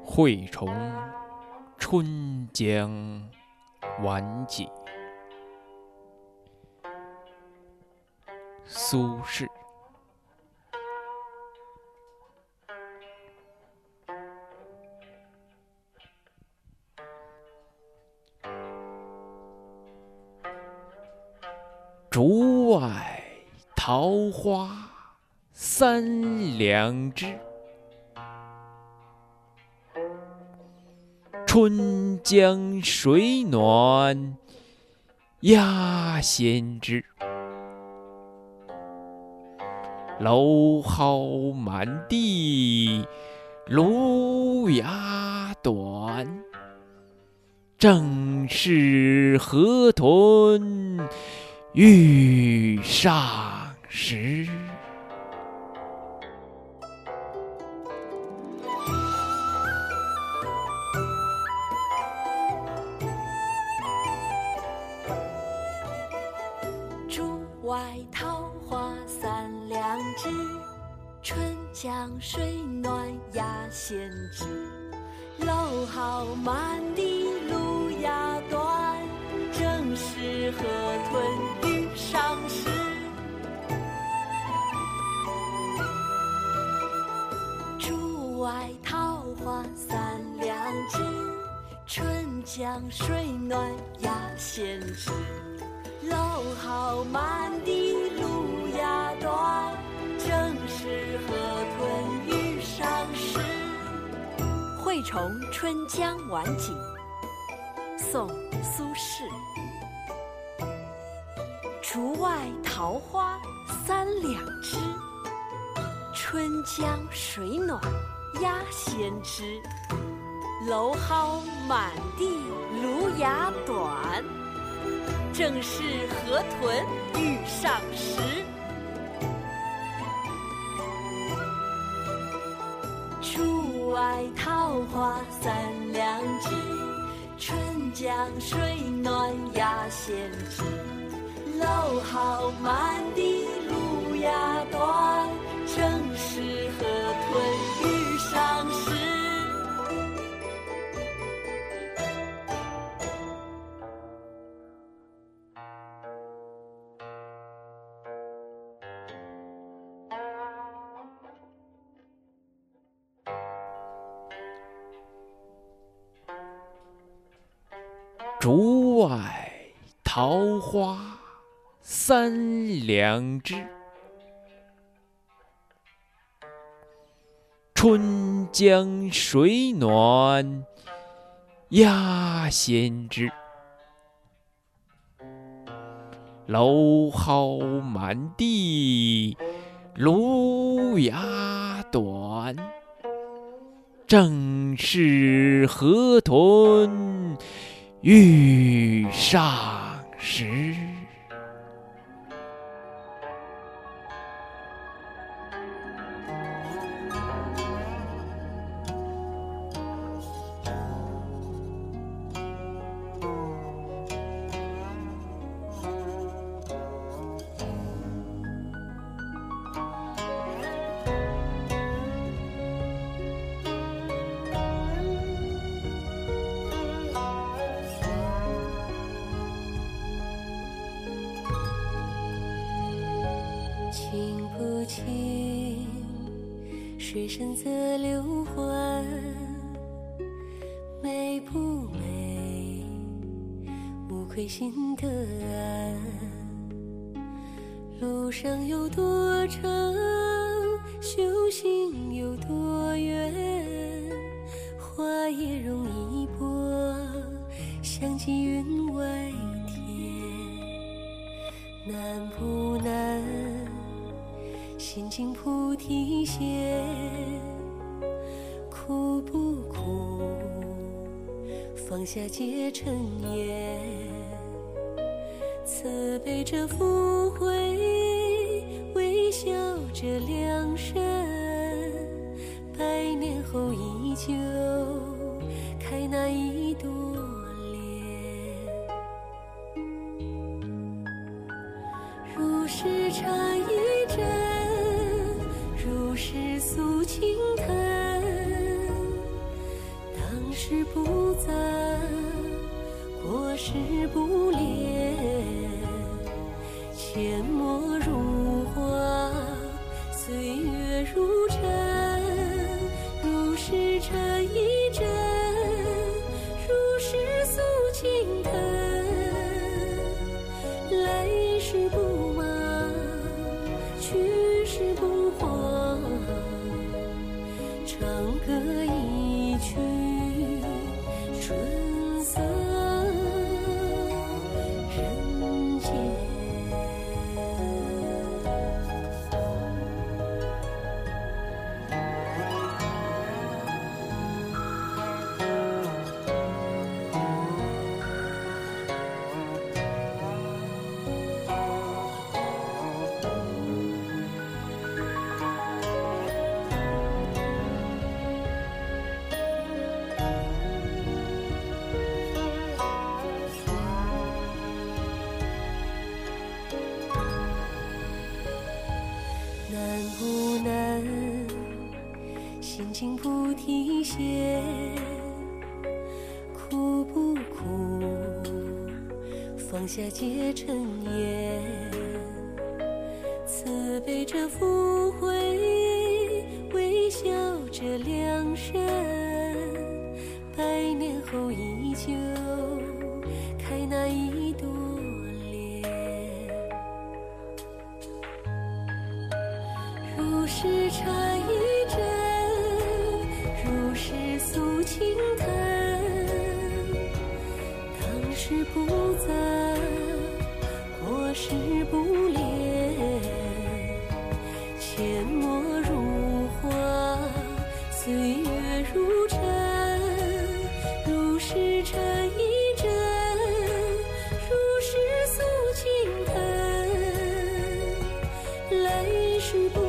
惠崇春江晚景。苏轼。竹外桃花三两枝，春江水暖鸭先知。蒌蒿满地芦芽短，正是河豚欲上时。 竹外桃花三两枝，春江水暖鸭先知。蒌蒿满地芦芽短，正是河豚欲上时。竹外桃花三两枝，春江水暖鸭先知。蒌蒿满地芦芽短，正是河豚欲上时。惠崇春江晚景，宋·苏轼。竹外桃花三两枝，春江水暖鸭先知。蒌蒿满地芦芽短，正是河豚欲上时。竹外桃花三两枝，春江水暖鸭先知。蒌蒿满地芦芽短，正是河豚欲上时。 竹外桃花三两枝，春江水暖鸭先知。蒌蒿满地芦芽短，正是河豚欲上时。 情不情，水深则流欢；美不美，无愧心得安。路上有多长，修行有多远，花叶容一波，香积云外天。难不难？心经菩提线，苦不苦？放下皆尘烟，慈悲着福慧，微笑着良善，百年后依旧开那一朵莲。如是茶一盏，如是诉轻弹， 时不杂，过时不恋，阡陌如花，岁月如尘，如是尘一阵，如是诉情疼，来时不忙，去时不慌，长歌一曲春色人间。难不难？心经菩提线，苦不苦？放下皆尘烟，慈悲着福慧，微笑着良人，百年后依旧开那一朵莲。如是禅一阵，如是诉情疼，当时不杂，过时不恋，阡陌如花，岁月如尘，如是禅一阵，如是诉情疼，来时不